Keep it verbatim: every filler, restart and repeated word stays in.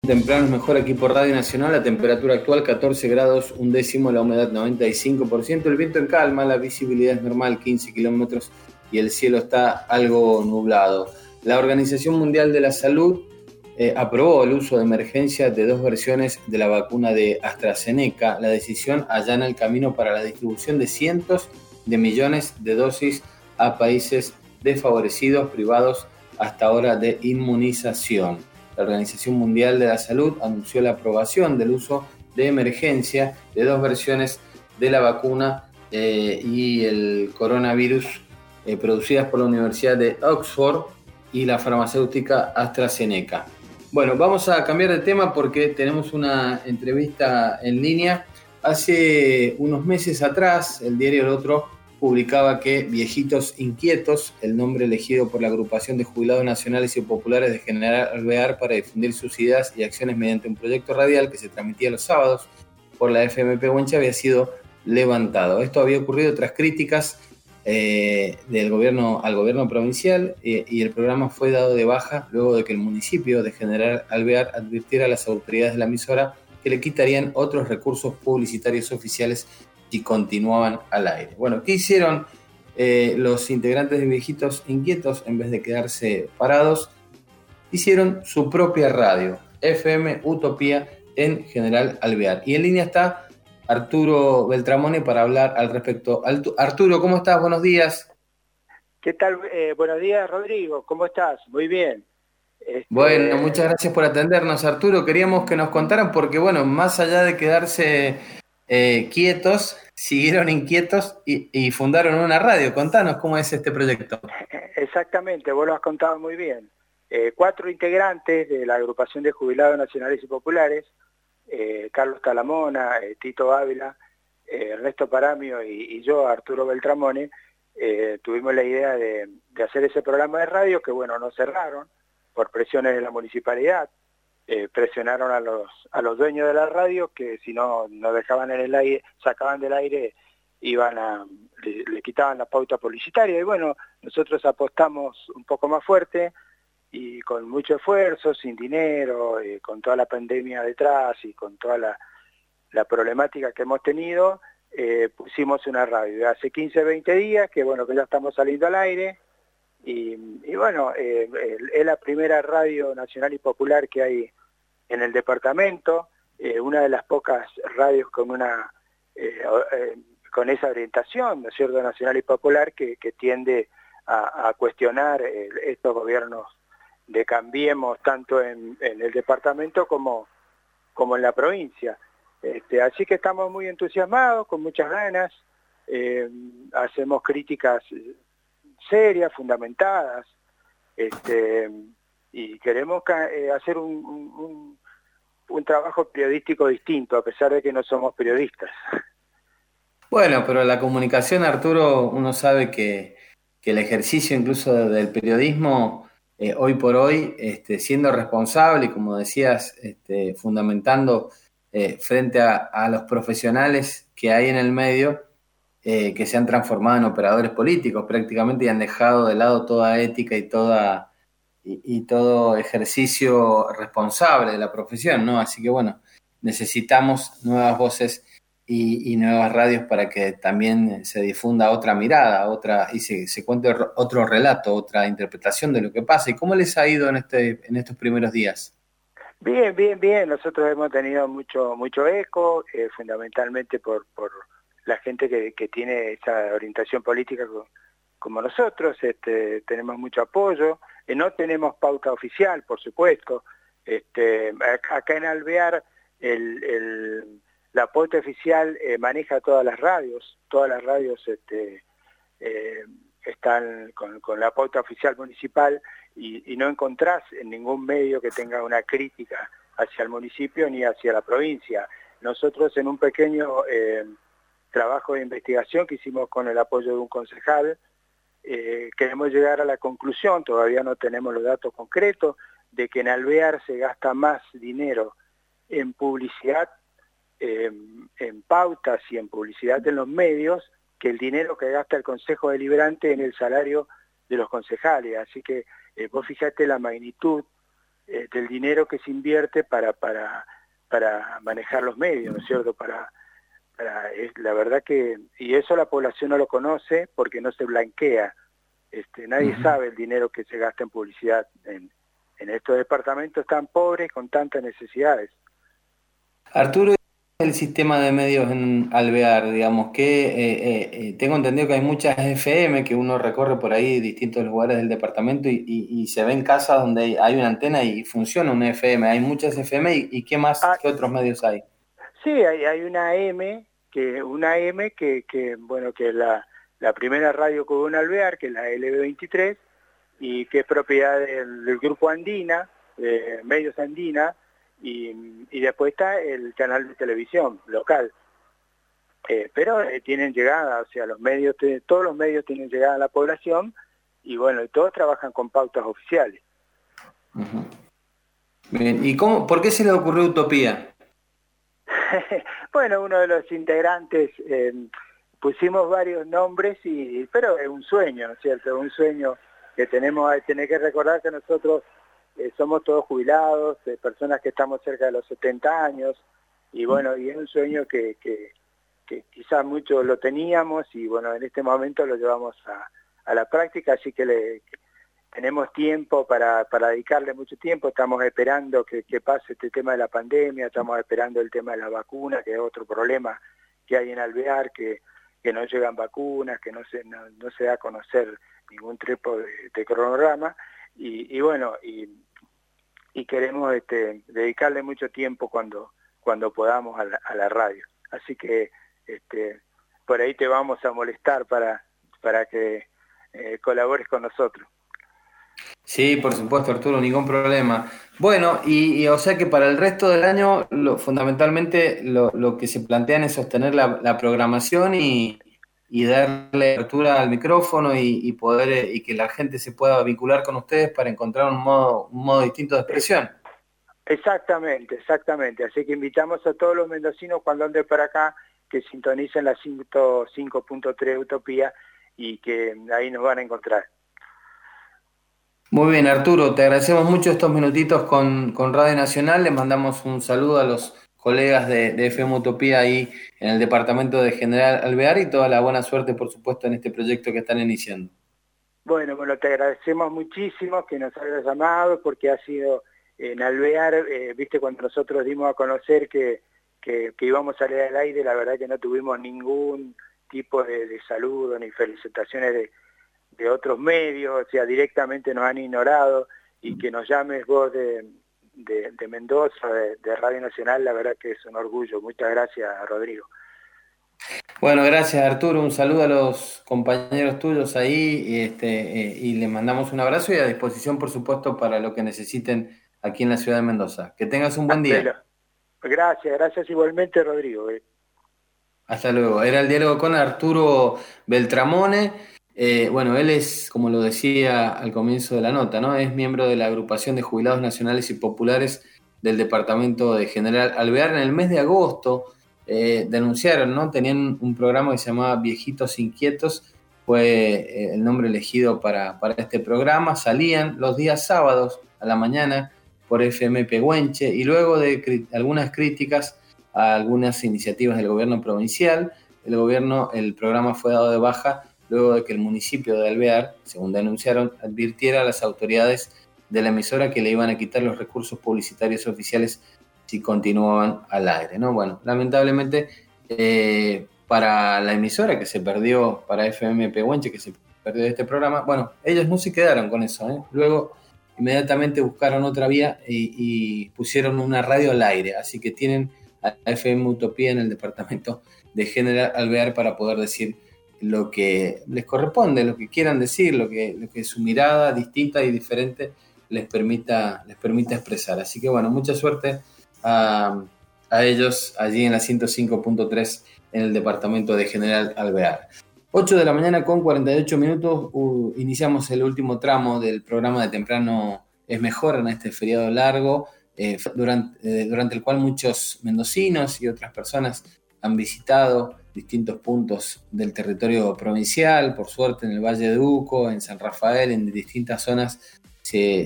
Temprano es mejor aquí por Radio Nacional, la temperatura actual catorce grados, un décimo, la humedad noventa y cinco por ciento, el viento en calma, la visibilidad es normal, quince kilómetros y el cielo está algo nublado. La Organización Mundial de la Salud eh, aprobó el uso de emergencia de dos versiones de la vacuna de AstraZeneca. La decisión allana el camino para la distribución de cientos de millones de dosis a países desfavorecidos, privados hasta ahora de inmunización. La Organización Mundial de la Salud anunció la aprobación del uso de emergencia de dos versiones de la vacuna eh, y el coronavirus eh, producidas por la Universidad de Oxford y la farmacéutica AstraZeneca. Bueno, vamos a cambiar de tema porque tenemos una entrevista en línea. Hace unos meses atrás, el diario El Otro publicaba que Viejitos Inquietos, el nombre elegido por la agrupación de jubilados nacionales y populares de General Alvear para difundir sus ideas y acciones mediante un proyecto radial que se transmitía los sábados por la F M P Huencha, había sido levantado. Esto había ocurrido tras críticas eh, del gobierno al gobierno provincial eh, y el programa fue dado de baja luego de que el municipio de General Alvear advirtiera a las autoridades de la emisora que le quitarían otros recursos publicitarios oficiales y continuaban al aire. Bueno, ¿qué hicieron eh, los integrantes de Viejitos Inquietos? En vez de quedarse parados, hicieron su propia radio, F M Utopía, en General Alvear. Y en línea está Arturo Beltramone para hablar al respecto. Arturo, ¿cómo estás? Buenos días. ¿Qué tal? Eh, buenos días, Rodrigo. ¿Cómo estás? Muy bien. Este... Bueno, muchas gracias por atendernos, Arturo. Queríamos que nos contaran porque, bueno, más allá de quedarse eh, quietos, siguieron inquietos y, y fundaron una radio. Contanos cómo es este proyecto. Exactamente, vos lo has contado muy bien. Eh, cuatro integrantes de la agrupación de jubilados nacionales y populares, eh, Carlos Talamona, eh, Tito Ávila, eh, Ernesto Paramio y, y yo, Arturo Beltramone, eh, tuvimos la idea de, de hacer ese programa de radio que, bueno, nos cerraron por presiones de la municipalidad. Eh, presionaron a los a los dueños de la radio que si no nos dejaban en el aire, sacaban del aire, iban a le, le quitaban la pauta publicitaria. Y bueno, nosotros apostamos un poco más fuerte y con mucho esfuerzo, sin dinero, eh, con toda la pandemia detrás y con toda la, la problemática que hemos tenido, eh, pusimos una radio. Hace quince, veinte días que bueno que ya estamos saliendo al aire. Y, y bueno, eh, es la primera radio nacional y popular que hay en el departamento, eh, una de las pocas radios con una eh, eh, con esa orientación, ¿no es cierto?, nacional y popular que, que tiende a, a cuestionar eh, estos gobiernos de Cambiemos tanto en, en el departamento como, como en la provincia. Este, así que estamos muy entusiasmados, con muchas ganas, eh, hacemos críticas serias, fundamentadas, este, y queremos eh, hacer un, un, un trabajo periodístico distinto, a pesar de que no somos periodistas. Bueno, pero la comunicación, Arturo, uno sabe que, que el ejercicio incluso del periodismo, eh, hoy por hoy, este, siendo responsable y como decías, este, fundamentando eh, frente a, a los profesionales que hay en el medio, Eh, que se han transformado en operadores políticos prácticamente y han dejado de lado toda ética y, toda, y, y todo ejercicio responsable de la profesión, ¿no? Así que bueno, necesitamos nuevas voces y, y nuevas radios para que también se difunda otra mirada, otra y se, se cuente otro relato, otra interpretación de lo que pasa. ¿Y cómo les ha ido en, este, en estos primeros días? Bien, bien, bien. Nosotros hemos tenido mucho, mucho eco, eh, fundamentalmente por... por la gente que, que tiene esa orientación política como nosotros, este, tenemos mucho apoyo, eh, no tenemos pauta oficial, por supuesto, este, acá en Alvear el, el, la pauta oficial eh, maneja todas las radios, todas las radios este, eh, están con, con la pauta oficial municipal y, y no encontrás en ningún medio que tenga una crítica hacia el municipio ni hacia la provincia. Nosotros en un pequeño... Eh, trabajo de investigación que hicimos con el apoyo de un concejal, eh, queremos llegar a la conclusión, todavía no tenemos los datos concretos, de que en Alvear se gasta más dinero en publicidad, eh, en pautas y en publicidad en los medios, que el dinero que gasta el Consejo Deliberante en el salario de los concejales. Así que eh, vos fijate la magnitud eh, del dinero que se invierte para, para, para manejar los medios, ¿no es cierto? Para, para, es, la verdad que, y eso la población no lo conoce porque no se blanquea. Este, nadie uh-huh. sabe el dinero que se gasta en publicidad en, en estos departamentos tan pobres con tantas necesidades. Arturo, el sistema de medios en Alvear, digamos que eh, eh, tengo entendido que hay muchas F M que uno recorre por ahí distintos lugares del departamento y, y, y se ven casas donde hay una antena y funciona una F M. Hay muchas F M y, y ¿qué más, ah, qué otros medios hay? Sí, hay, hay una M que una M que, que bueno que es la, la primera radio que hubo en Alvear, que es la L B veintitrés y que es propiedad del, del grupo Andina, de Medios Andina. Y, y después está el canal de televisión local, eh, pero eh, tienen llegada, o sea, los medios, todos los medios tienen llegada a la población y bueno, y todos trabajan con pautas oficiales. Uh-huh. Bien, ¿y cómo, por qué se le ocurrió Utopía? Bueno, uno de los integrantes, eh, pusimos varios nombres, y pero es un sueño, ¿no es cierto? Un sueño que tenemos, tener que recordar que nosotros Eh, somos todos jubilados, eh, personas que estamos cerca de los setenta años, y bueno, y es un sueño que, que, que quizás muchos lo teníamos, y bueno, en este momento lo llevamos a, a la práctica, así que, le, que tenemos tiempo para, para dedicarle mucho tiempo, estamos esperando que, que pase este tema de la pandemia, estamos esperando el tema de la vacuna, que es otro problema que hay en Alvear, que, que no llegan vacunas, que no se, no, no se da a conocer ningún tipo de, de cronograma, Y, y bueno, y, y queremos este, dedicarle mucho tiempo cuando, cuando podamos a la, a la radio. Así que este, por ahí te vamos a molestar para, para que eh, colabores con nosotros. Sí, por supuesto, Arturo, ningún problema. Bueno, y, y o sea que para el resto del año, lo, fundamentalmente lo, lo que se plantean es sostener la, la programación y... y darle apertura al micrófono y, y poder y que la gente se pueda vincular con ustedes para encontrar un modo, un modo distinto de expresión. Exactamente, exactamente. Así que invitamos a todos los mendocinos cuando anden para acá que sintonicen la ciento cinco punto tres Utopía y que ahí nos van a encontrar. Muy bien, Arturo, te agradecemos mucho estos minutitos con, con Radio Nacional. Les mandamos un saludo a los colegas de, de F M Utopía ahí en el departamento de General Alvear y toda la buena suerte, por supuesto, en este proyecto que están iniciando. Bueno, bueno, te agradecemos muchísimo que nos hayas llamado porque ha sido en Alvear, eh, viste, cuando nosotros dimos a conocer que, que, que íbamos a salir al aire, la verdad que no tuvimos ningún tipo de, de saludo ni felicitaciones de, de otros medios, o sea, directamente nos han ignorado, y que nos llames vos de... De, de Mendoza, de, de Radio Nacional, la verdad que es un orgullo. Muchas gracias, Rodrigo. Bueno, gracias, Arturo, un saludo a los compañeros tuyos ahí y, este, eh, y les mandamos un abrazo y a disposición, por supuesto, para lo que necesiten aquí en la ciudad de Mendoza. Que tengas un buen día. Gracias, gracias igualmente, Rodrigo. Hasta luego. Era el diálogo con Arturo Beltramone. Eh, bueno, él es, como lo decía al comienzo de la nota, ¿no? Es miembro de la agrupación de jubilados nacionales y populares del departamento de General Alvear. En el mes de agosto eh, denunciaron, ¿no? Tenían un programa que se llamaba Viejitos Inquietos, fue eh, el nombre elegido para, para este programa. Salían los días sábados a la mañana por F M Pehuenche y luego de cri- algunas críticas a algunas iniciativas del gobierno provincial, el gobierno, el programa fue dado de baja luego de que el municipio de Alvear, según denunciaron, advirtiera a las autoridades de la emisora que le iban a quitar los recursos publicitarios oficiales si continuaban al aire, ¿no? Bueno, lamentablemente eh, para la emisora que se perdió, para F M Pehuenche que se perdió de este programa, bueno, ellos no se quedaron con eso, ¿eh? Luego inmediatamente buscaron otra vía y, y pusieron una radio al aire, así que tienen a F M Utopía en el departamento de General Alvear para poder decir lo que les corresponde, lo que quieran decir, lo que, lo que su mirada distinta y diferente les permita, les permita expresar. Así que bueno, mucha suerte a, a ellos allí en la ciento cinco punto tres en el departamento de General Alvear. ocho de la mañana con cuarenta y ocho minutos, uh, iniciamos el último tramo del programa de Temprano es Mejor en este feriado largo, eh, durante, eh, durante el cual muchos mendocinos y otras personas han visitado distintos puntos del territorio provincial, por suerte en el Valle de Uco, en San Rafael, en distintas zonas se